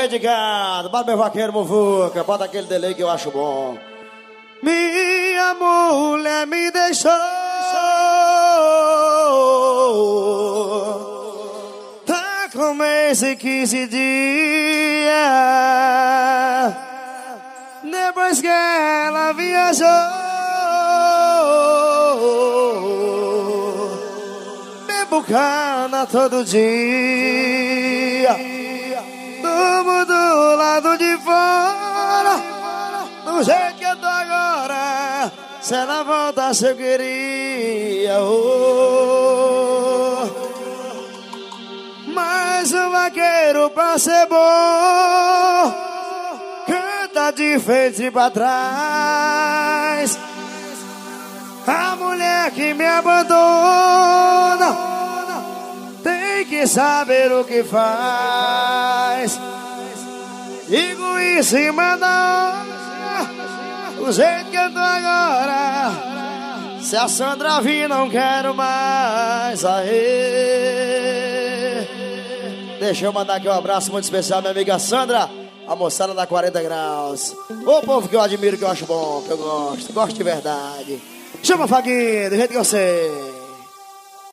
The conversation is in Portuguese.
rei de gado, bota meu vaqueiro muvuca, bota aquele delay que eu acho bom. Minha mulher me deixou, tá com mês e 15 dias, depois que ela viajou, bebo cana todo dia, durmo do lado de fora, do jeito que eu tô agora. Se ela voltasse eu queria, mas o vaqueiro pra ser bom canta de frente pra trás. A mulher que me abandona tem que saber o que faz. Digo isso em cima da hora, do jeito que eu tô agora. Se a Sandra vir, não quero mais. Aê. Deixa eu mandar aqui um abraço muito especial, minha amiga Sandra, a moçada da 40 graus. O povo que eu admiro, que eu acho bom, que eu gosto de verdade. Chama Faguinho, do jeito que eu sei.